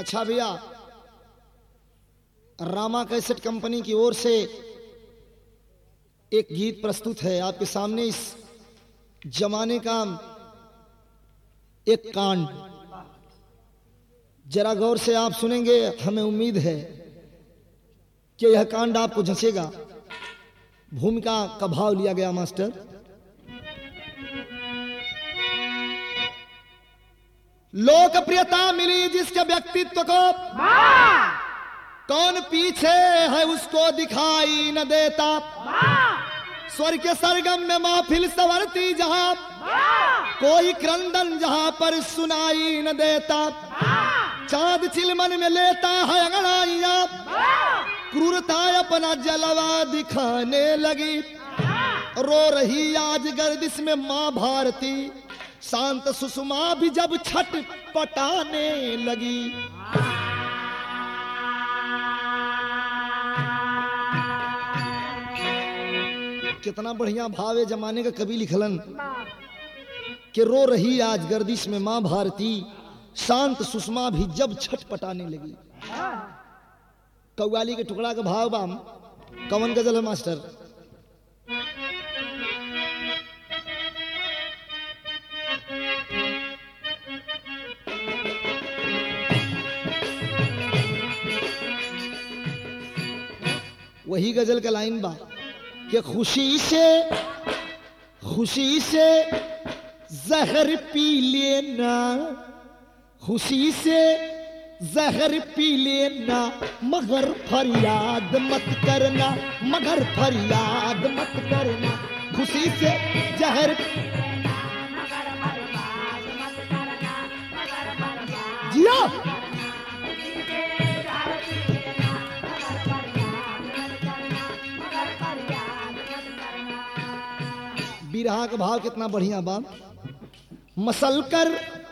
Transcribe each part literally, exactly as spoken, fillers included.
अच्छा भैया, रामा cassette company की ओर से एक गीत प्रस्तुत है आपके सामने। इस जमाने का एक कांड जरा गौर से आप सुनेंगे, हमें उम्मीद है कि यह कांड आपको जचेगा। भूमिका का भाव लिया गया मास्टर। लोकप्रियता मिली जिसके व्यक्तित्व को, कौन पीछे है उसको दिखाई न देता। स्वर के सरगम में महफिल संवरती जहां, कोई क्रंदन जहां पर सुनाई न देता। चांद चिलमन में लेता है अंगड़ाइयां, क्रूरता अपना जलवा दिखाने लगी। रो रही आज गर्दिश में मां भारती, शांत सुषमा भी जब छट पटाने लगी। कितना बढ़िया भाव है जमाने का कवि लिखलन कि रो रही आज गर्दिश में मां भारती, शांत सुषमा भी जब छट पटाने लगी। कव्वाली के टुकड़ा का भाव बाम कवन गजल है मास्टर। वही गजल का लाइन बा कि खुशी से खुशी से जहर पी लेना, खुशी से जहर पी लेना, मगर फरियाद मत करना, मगर फरियाद मत करना। खुशी से जहर जिया बिरहा का भाव कितना बढ़िया बा। मसलकर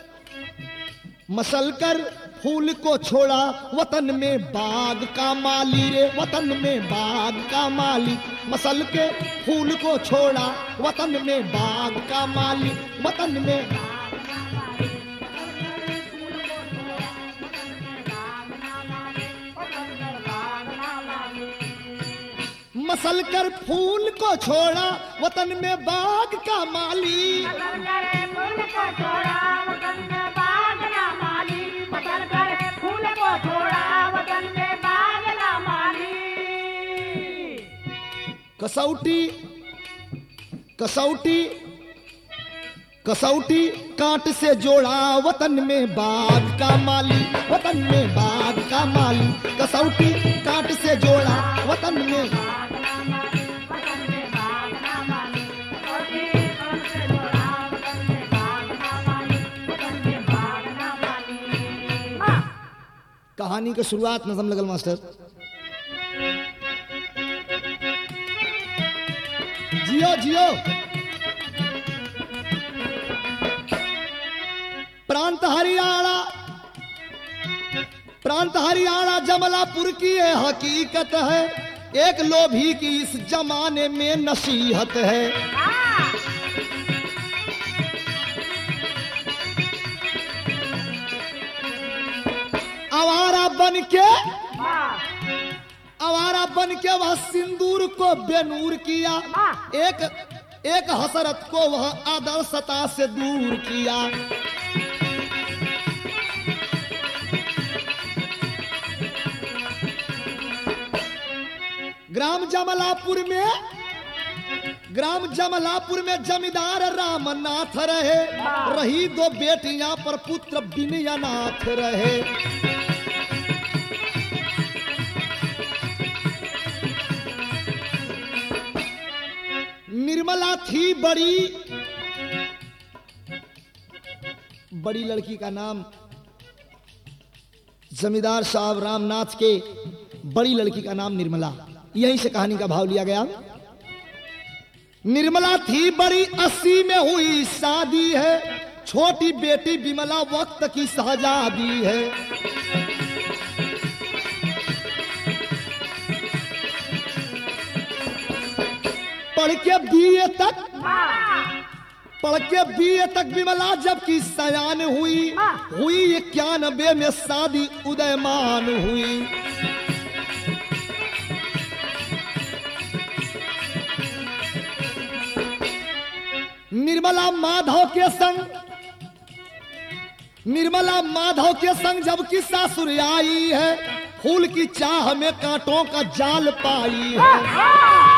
मसलकर फूल को छोड़ा वतन में बाग का माली रे, वतन में बाग का माली। मसल के फूल को छोड़ा वतन में बाग का माली, वतन में मसल कर फूल को छोड़ा वतन में बाग का माली। फूल को छोड़ा वतन में बाग का माली, मसल कर फूल को छोड़ा वतन में बाग का माली। कसौटी कसौटी कसौटी कांट से जोड़ा वतन में बाग का माली, वतन में बाग का माली। कसौटी कांट से जोड़ा वतन में कहानी की शुरुआत नजम लगल मास्टर। जियो जियो प्रांत हरियाणा, प्रांत हरियाणा जमलापुर की ये हकीकत है, एक लोभी की इस जमाने में नसीहत है। आवारा बन के आवारा बन के वह सिंदूर को बेनूर किया, एक एक हसरत को वह आदर्शता से दूर किया। ग्राम जमलापुर में ग्राम जमलापुर में जमींदार रामनाथ रहे, रही दो बेटियां पर पुत्र विनयनाथ रहे। निर्मला थी बड़ी बड़ी लड़की का नाम जमींदार साहब रामनाथ के बड़ी लड़की का नाम निर्मला। यहीं से कहानी का भाव लिया गया। निर्मला थी बड़ी, अस्सी में हुई शादी है, छोटी बेटी विमला वक्त की शहजादी है। पढ़ के बीए तक पढ़ के बीए तक विमला जबकि सयान हुई, हुई इक्यानबे में शादी उदयमान हुई। निर्मला माधव के संग, निर्मला माधव के संग जबकि सासुर आई है, फूल की चाह में कांटों का जाल पाई है।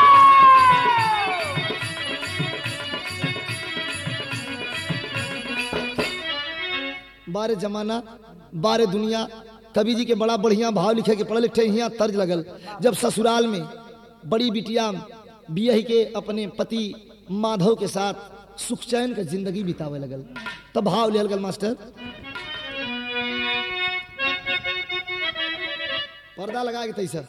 बारे जमाना बारे दुनिया, कवि जी के बड़ा बढ़िया भाव लिखे के पढ़े लिखे यहाँ तर्ज लगल। जब ससुराल में बड़ी बिटिया बियाही के अपने पति माधव के साथ सुख चैन का जिंदगी बितावे लगल, तब भाव ले लगल मास्टर। पर्दा लगा के तैसा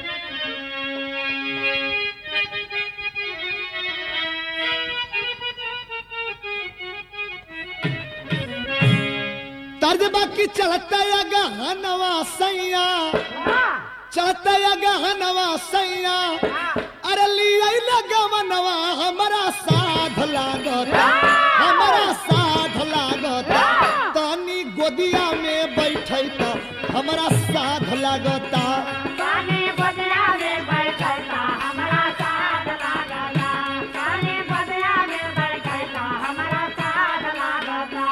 तर्ज बाकी चलता या गहनवा सैया, चलता या गहनवा सैया, अरे लिया गवनवा हमारा साध लागत, हमारा साध लागत, तानी गोदिया में बैठे तो हमारा साध लागता, तानी गोदिया में बैठे तो हमारा साध लागता, तानी गोदिया में बैठे तो हमारा साध लागता।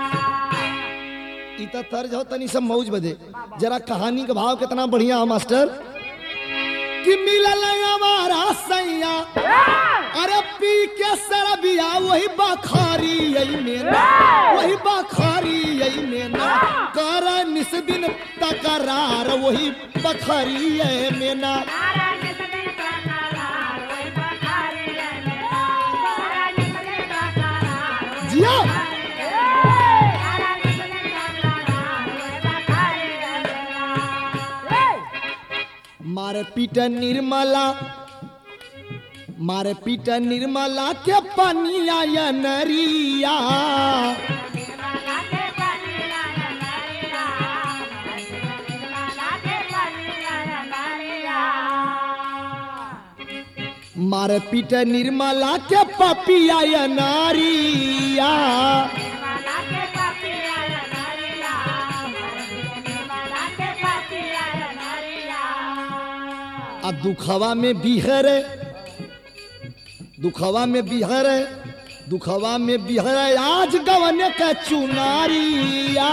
इतना तर्ज हो तनी सब मौज बदे। जरा कहानी का भाव कितना बढ़िया है मास्टर। कि मिलल हमारा सैया, अरे पी के सरबिया वही बखारी यही मेना, वही बखारी यही मेना, कर निस दिन तकरार वही बखारी है मेना। जिया मारे पीट निर्मला, मारे पीट निर्मला के पनिया या नरिया, मारे पीट निर्मला के पपिया या नारिया, आ दुखवा में बिहर, दुखवा में बिहर, दुखवा में बिहर आज गवन का चुनारिया,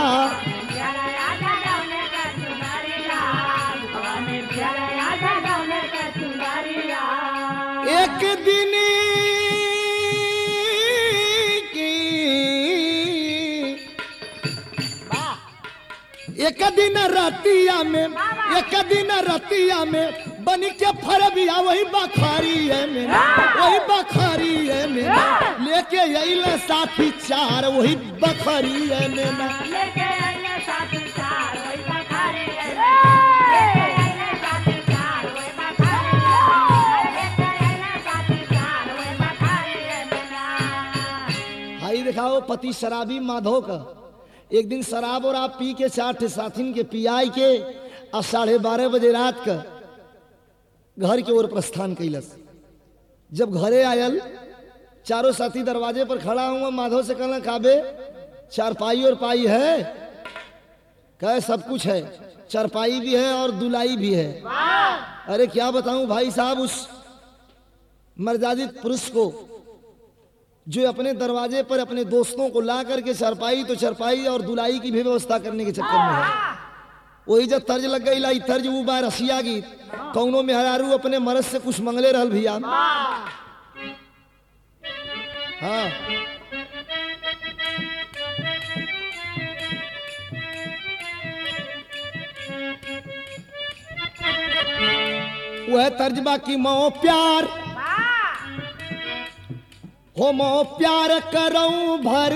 एक दिन की एक दिन रतिया में, एक दिन रतिया में बनी के फरबिया वही बखारी है मेरा, वही बखारी है मेरा, लेके अइले साथी चार वही बखारी है मेरा, लेके अइले साथी चार वही बखारी है, लेके अइले साथी चार वही बखारी है, लेके अइले साथी चार वही बखारी है मेरा। हाई दिखाओ पति शराबी माधव का। एक दिन शराब और आप पी के चार ठे साथिन के पियाई के और साढ़े बारह बजे रात का घर की ओर प्रस्थान कैलस। जब घरे आयल चारों साथी दरवाजे पर खड़ा हुआ, माधव से कहना काबे चारपाई और पाई है? कहे सब कुछ है, चारपाई भी है और दुलाई भी है। अरे क्या बताऊं भाई साहब, उस मर्यादित पुरुष को जो अपने दरवाजे पर अपने दोस्तों को ला करके चारपाई तो चारपाई और दुलाई की भी व्यवस्था करने के चक्कर में है। वही जब तर्ज लग गई लाई तर्ज वो बार रसिया गीत, कौनों में हरारू अपने मरद से कुछ मंगले रहल भैया। हाँ वह तर्जबा की मो प्यार हो, मो प्यार करऊं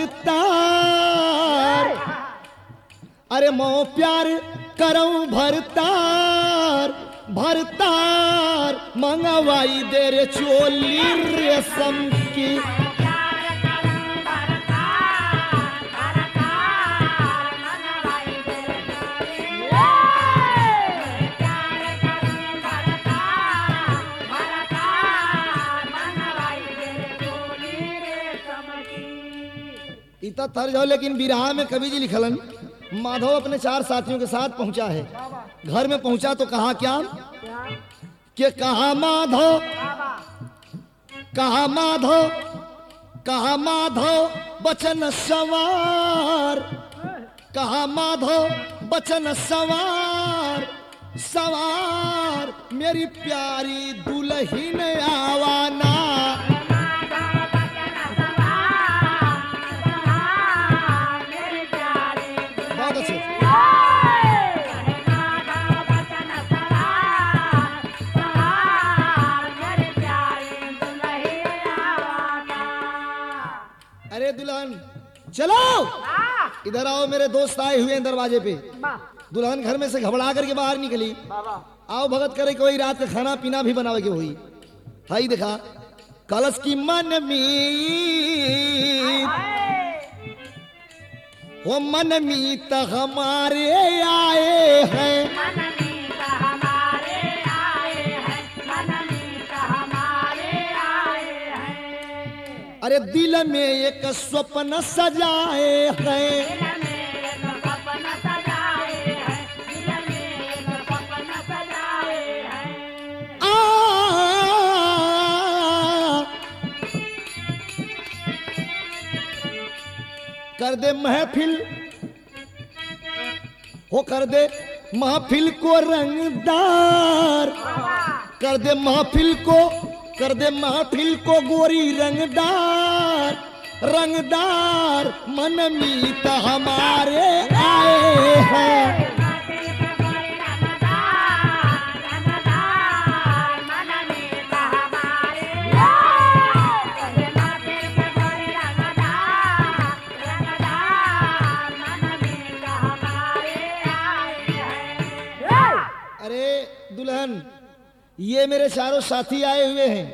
भरतार, अरे मो प्यार करऊं भरतार, भरतार मंगवाई दे रे चोली रेशम की, चिंता तर जाओ, लेकिन बिरहा में कवि जी लिखलन माधव अपने चार साथियों के साथ पहुंचा है। घर में पहुंचा तो कहा क्या कि कहा माधव, कहा माधव, कहा माधव बचन सवार, कहा माधव बचन सवार, सवार मेरी प्यारी दुल्हन आवाना। बहुत अच्छे। अरे दुल्हन चलो इधर आओ, मेरे दोस्त आए हुए हैं दरवाजे पे। दुल्हन घर में से घबरा करके बाहर निकली। आओ भगत करे कोई रात का खाना पीना भी बनावे के हुई। हाई देखा कलश की मन मीत, वो मन मीत हमारे आए हैं, अरे दिल में एक स्वप्न सजाए हैं, कर दे महफिल, हो कर दे महफिल को रंगदार, कर दे महफिल को, कर दे महफिल को गोरी रंगदार, रंगदार मन मीत हमारे आए हैं। दुल्हन ये मेरे चारों साथी आए हुए हैं,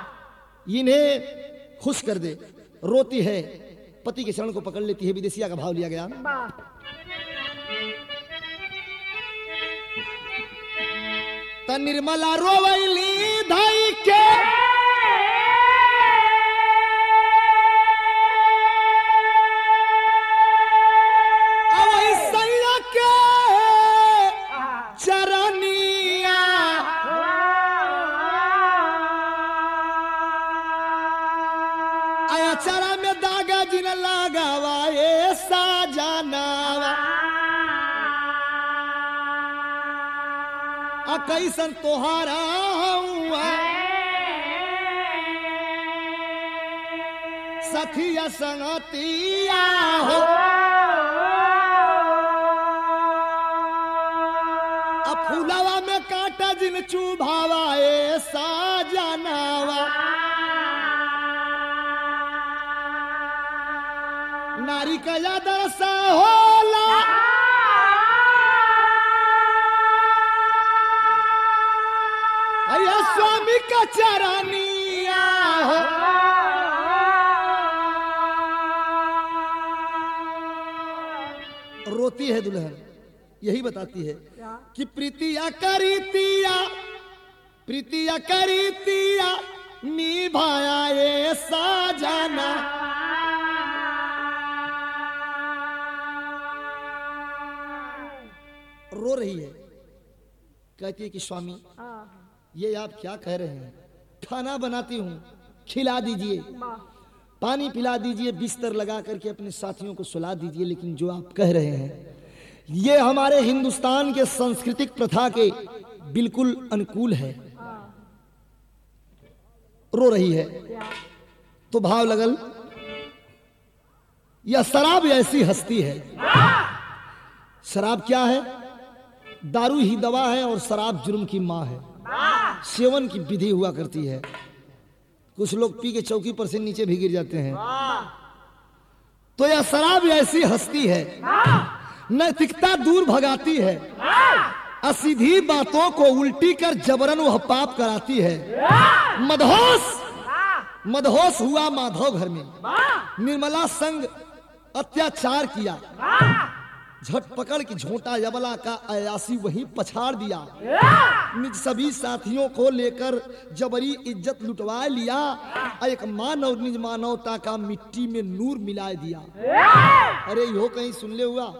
इन्हें खुश कर दे। रोती है, पति के चरण को पकड़ लेती है। विदेशिया का भाव लिया गया। त निर्मला रोवैली धाई के, चरा में दागा जिन लगावा ये साजनावा, आ कैसन तोहारा हुआ सखिया संगतिया हो, आ फूलावा में काटा जिन चुभावा ये साजनावा, नारी का याद सा होला, अया स्वामी का चरनिया हो, रोती है दुल्हन। यही बताती है कि प्रीतिया करीतिया, प्रीतिया करीतिया निभाया ये साजना, रो रही है। कहती है कि स्वामी ये आप क्या कह रहे हैं, खाना बनाती हूँ खिला दीजिए, पानी पिला दीजिए, बिस्तर लगा करके अपने साथियों को सुला दीजिए, लेकिन जो आप कह रहे हैं ये हमारे हिंदुस्तान के सांस्कृतिक प्रथा के बिल्कुल अनुकूल है। रो रही है तो भाव लगल, यह शराब ऐसी हस्ती है। शराब क्या है? दारू ही दवा है और शराब जुर्म की माँ है। सेवन की विधि हुआ करती है। कुछ लोग पी के चौकी पर से नीचे भी गिर जाते हैं। तो यह शराब ऐसी हस्ती है, नैतिकता दूर भगाती है, असीधी बातों को उल्टी कर जबरन वह पाप कराती है। मदहोश मदहोश हुआ माधव घर में, निर्मला संग अत्याचार किया, झट पकड़ के झोंटा यबला का अयासी वहीं पछाड़ दिया। निज सभी साथियों को लेकर जबरी इज्जत लुटवा लिया। एक मानव निज मानवता का मिट्टी में नूर मिला दिया। अरे यो कहीं सुन ले हुआ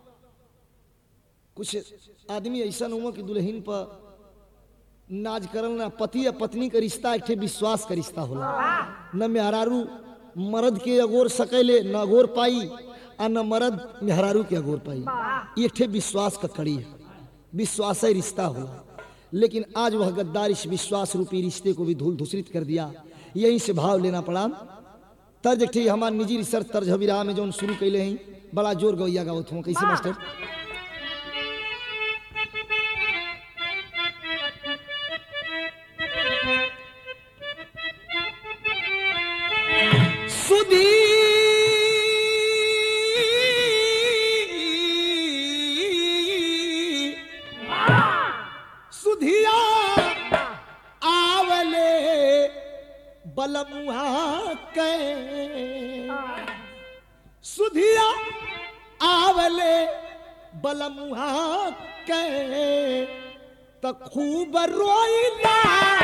कुछ आदमी ऐसा हुआ कि दुल्हन पर नाज करल ना पति या पत्नी का रिश्ता एक विश्वास का रिश्ता होला। न मेहरारू मर्द के अगोर सकेले न अगोर पाई आ न मर्द मेहरारू के अगोर पाई। एक विश्वास का कड़ी है, विश्वास ही रिश्ता होला। लेकिन आज वह गद्दार इस विश्वास रूपी रिश्ते को भी धूल धूसरित कर दिया। यहीं से भाव लेना पड़ा। तर्ज एक हमारे निजी रिसर्च तर्ज विराह में जो शुरू कैले हैं बड़ा जोर गवैया गावत हूँ। कैसे मास्टर? सुधी सुधिया आवले बलमुहा के सुधिया आवले बलमुहा के त खूब रोइला।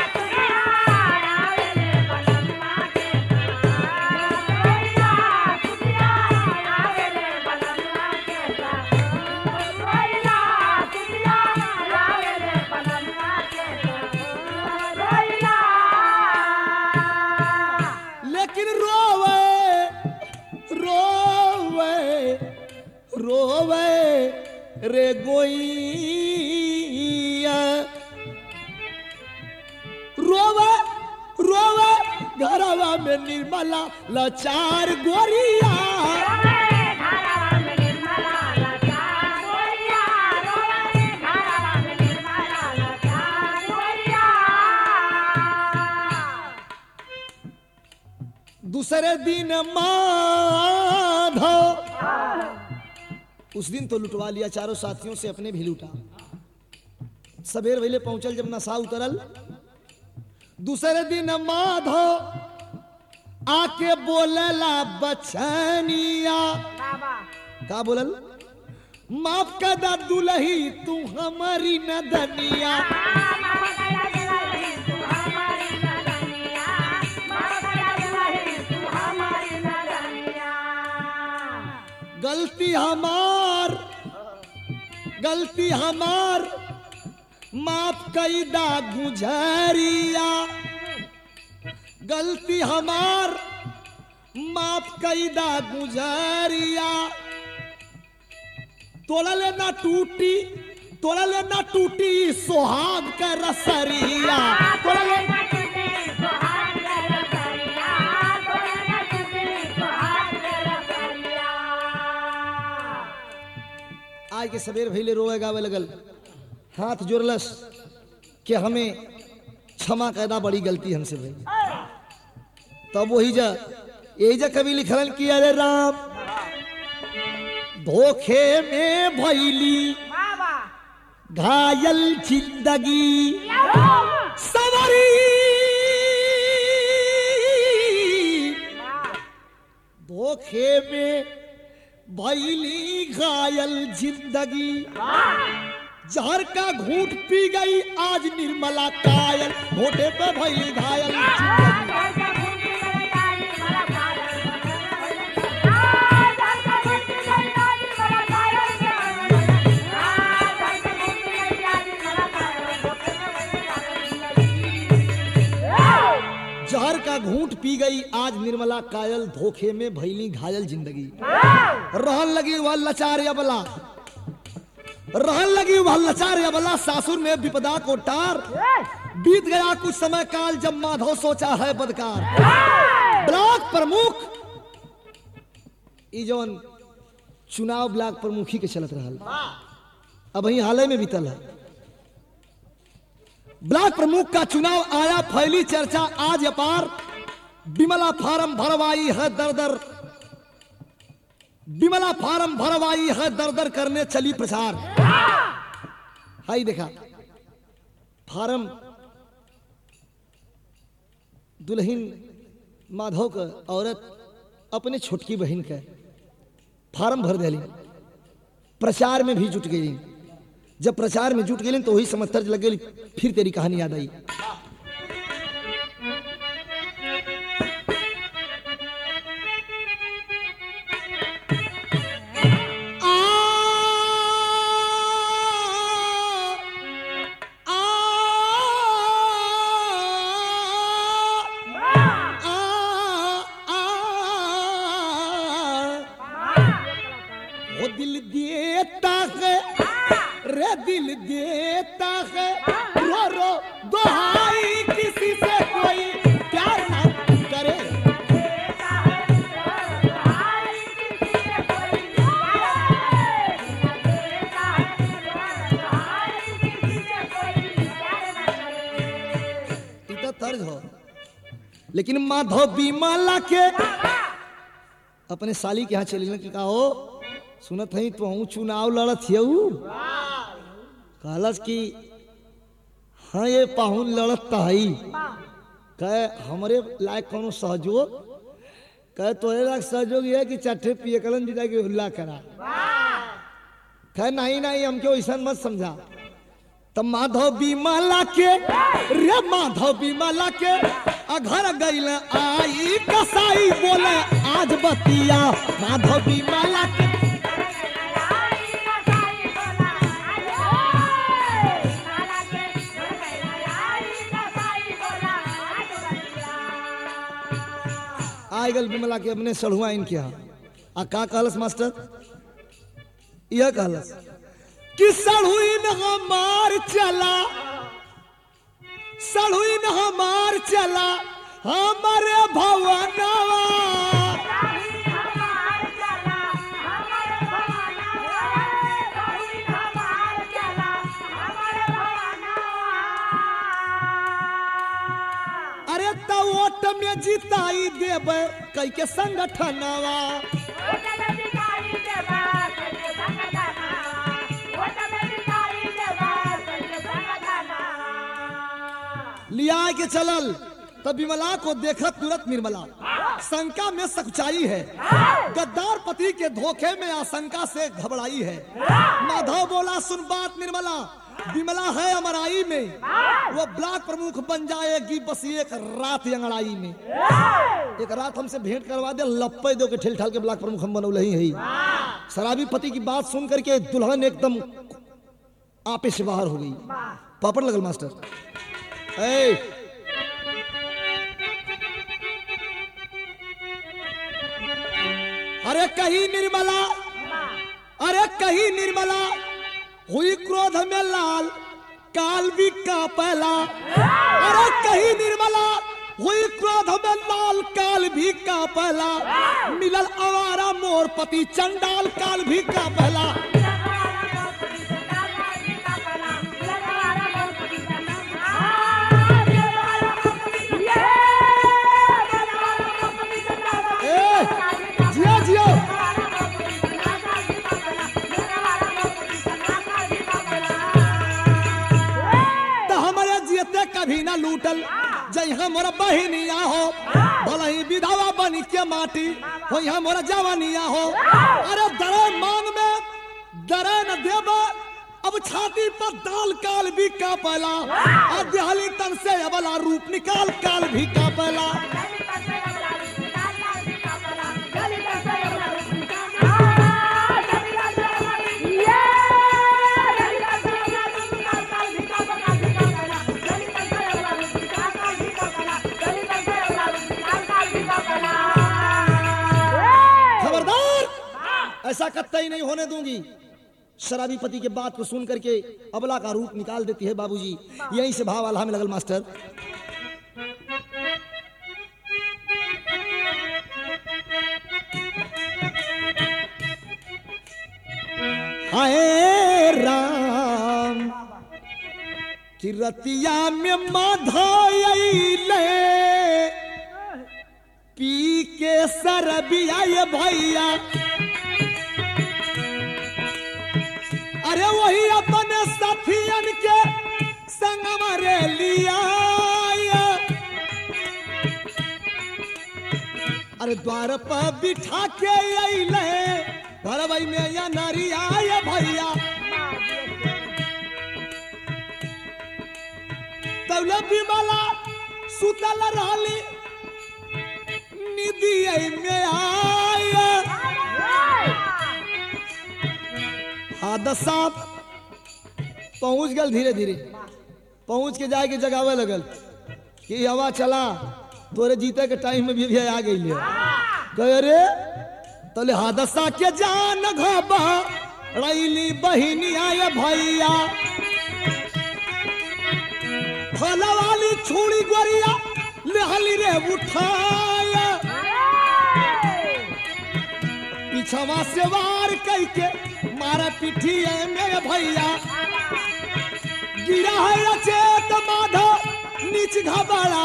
रोवे रे गोइया रोवे रोवे घरवा में निर्मला लाचार गोरिया। दूसरे दिन माधव उस दिन तो लुटवा लिया चारों साथियों से, अपने भी लूटा। सबेर वेले पहुंचल जब नशा उतरल। दूसरे दिन माधव आके बोलला बचनिया का बोलल? माफ कर दा दुलही तू हमारी नदनिया। गलती हमार गलती हमार माफ कैदा गुजरिया। गलती हमार माफ कैदा गुजरिया। तोड़ा लेना टूटी तोड़ा लेना टूटी सोहाग का रसरिया। तोड़ा लेना आज के सबेर भैले रोए गावे लगल, हाथ जोड़लस कि हमें क्षमा कैदा, बड़ी गलती हमसे भाई। तब वही जा यही जा कवि लिखलन कि अरे राम धोखे में भैली घायल जिंदगी सवरी। धोखे में भैली घायल जिंदगी जहर का घूंट पी गई आज निर्मला कायल। घोटे पे भैली घायल जिंदगी। जहर का घूंट पी गई आज निर्मला कायल। धोखे में भैली घायल जिंदगी। रहन लगी वह लाचार अबला रहन लगी वह लाचार अबला। सासुर में विपदा को टार। बीत गया कुछ समय काल जब माधव सोचा है बदकार। ब्लॉक प्रमुख जौन चुनाव ब्लॉक प्रमुखी के चलत रहा, अब वही हाल में बीतल है। ब्लॉक प्रमुख का चुनाव आया, फैली चर्चा आज अपार। बिमला फार्म भरवाई है दर दर बिमला फार्म भरवाई है दर दर करने चली प्रचार। हाई देखा फार्म दुल्हन माधव का औरत अपने छोटकी बहन का फार्म भर दिली। प्रचार में भी जुट गई। जब प्रचार में जुट गई तो वही समझ तर्ज लग गई, फिर तेरी कहानी याद आई। दिल देता है रो रो दुहाई किसी से कोई प्यार ना करे। इतना तर्ज हो, लेकिन माधव बीमाला के अपने साली के यहाँ चली कि कहो सुनत है तो हूँ चुनाव लड़त हूँ, कहलस कि हाँ ये पाहुन लड़त है, कहे हमरे लायक कौन सहयोग, कहे तोरे लायक सहयोग ये कि चट्टे पिए कलन जीता के हुल्ला करा, कहे नहीं नहीं हमके वैसा मत समझा। तब माधव बीमाला के रे माधव बीमाला के अघर गईल आई कसाई बोले आज बतिया माधव बीमाला के आई गल बिमला के अपने सढ़ुआ इनके यहाँ आ का कहलस मास्टर, यह कहलस कि सढ़ुइन हमार चला सढ़ुइन हमार चला हमारे भवनवा, अरे तो वोट में जिताई देवे कई के संगठनवा, लिया के चलल तब विमला को देखा तुरंत निर्मला शंका में सच्चाई है, गद्दार पति के धोखे में आशंका से घबराई है। माधव बोला सुन बात निर्मला, विमला है अमराई में, वो ब्लॉक प्रमुख बन जाएगी बस एक रात अंगड़ाई में, एक रात हमसे भेंट करवा दे लप्पे दो के ठेल ठाल के ब्लॉक प्रमुख हम बनौले ही है। शराबी पति की बात सुन करके दुल्हन एकदम आपे से बाहर हो गई, पापड़ लगल मास्टर। ए, अरे कहीं निर्मला अरे कहीं निर्मला हुई क्रोध में लाल काल भी कांपला, अरे कहीं निर्मला हुई क्रोध में लाल काल भी कांपला, मिलल आवारा मोर पति चंडाल काल भी कांपला। कभी ना लूटल जहाँ मोरा बहिनिया हो, भला ही विधवा बनी के माटी हो यहाँ मोरा जवानिया हो, अरे दरे मांग में दरे न देव अब छाती पर दाल काल भी कांपला, और दिहाली तन से अबला रूप निकाल काल भी कांपला। ऐसा कतई नहीं होने दूंगी। शराबी पति के बात को सुन करके अबला का रूप निकाल देती है बाबूजी। यहीं से भाव आल्हा में लगल मास्टर। हाय राम कि रतिया में माधोइले पी के सरबिया ये भैया, अरे वही अपने साथियन के संग मारे लिया, अरे द्वार पर बिठा के अइले घर घरवई में या नरिया ये भैया तौले बिमला सुतल रहली निदिये में आया हादसा पहुंच गल धीरे धीरे पहुंच के जाके जगावे लगल कि हवा चला तोरे जीते के टाइम में भी, भी आ गई ले कहे रे तले हादसा के जान घबा रैली बहिनिया ये भैया फला वाली छुड़ी गोरिया लेहली रे उठाया पिछवा से वार कई के मारा पिठिया में भैया गिरा है अचेत माधो नीच घबरा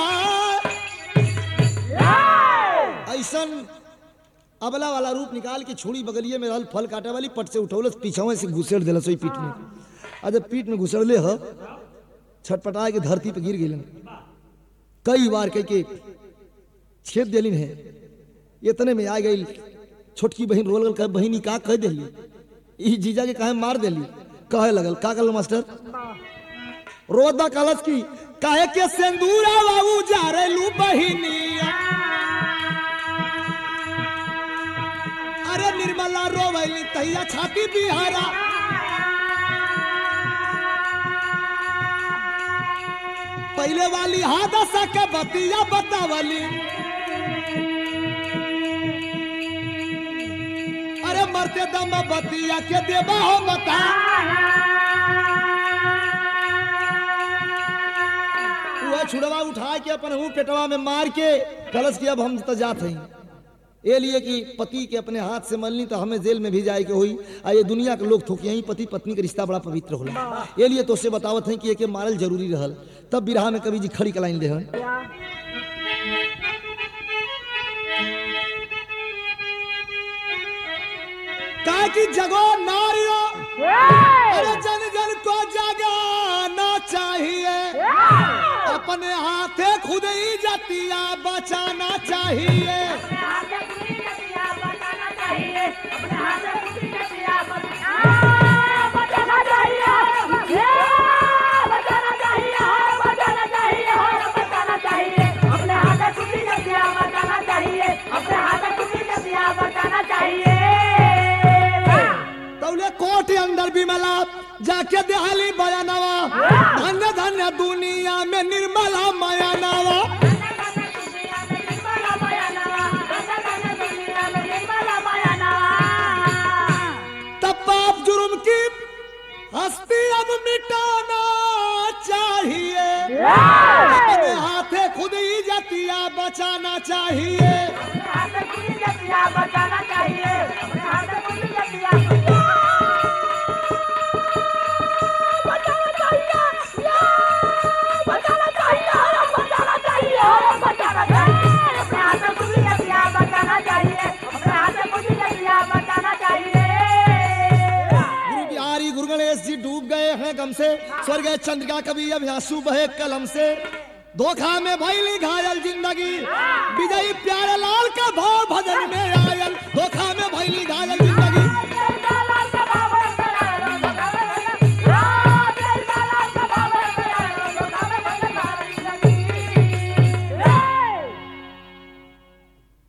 ऐसन अबला वाला रूप निकाल के छोड़ी बगलिए में रहल फल काटे वाली पट से उठौलस पीछे से घुसेड़ दिलस ओई पीठ में अरे पीठ में घुसेड़ले ह छटपटा के धरती पे गिर गेलन कई बार कह के छेद देलिन है इतने में आ गई छोटकी बहन रोल कर बहिनी का कह देली ई जीजा के काहे मार देली कहे लगल का कहल मास्टर रोदा कलश की काहे के सिंदूरा बाबू जा रे लू बहिनी अरे निर्मला रोवैली तैया छाती बिहारा पहले वाली हादसा के बतिया बतावली अरे मरते दम बतिया के देवा हो बता वो छुड़वा उठा के अपन हूँ पेटवा में मार के कलश की अब हम तो जाते हैं ये लिए कि पति के अपने हाथ से मलनी तो हमें जेल में भी जाए के हुई आ ये दुनिया के लोग थोक यही पति पत्नी का रिश्ता बड़ा पवित्र होला ये लिए तो से बतावत है कि एक मारल जरूरी रहल तब बिरहा में कवि जी खड़ी कलाइन दे हन का कि जगो नारियो अरे जन जन को जगाना चाहिए अपने हाथे खुद ही जतिया बचाना चाहिए तौले कोट अंदर बिमला जाके देहाली बयानवा धन्य धन्य दुनिया में निर्मला मायानवा तब पाप जुर्म की हस्ती अब मिटाना चाहिए अपने हाथे खुद ही जतिया बचाना चाहिए बचाना चाहिए डूब गए हैं गम से स्वर्ग चंद्रिका कभी अब आंसू बहे कलम से धोखा में भइली घायल जिंदगी विजयी प्यारे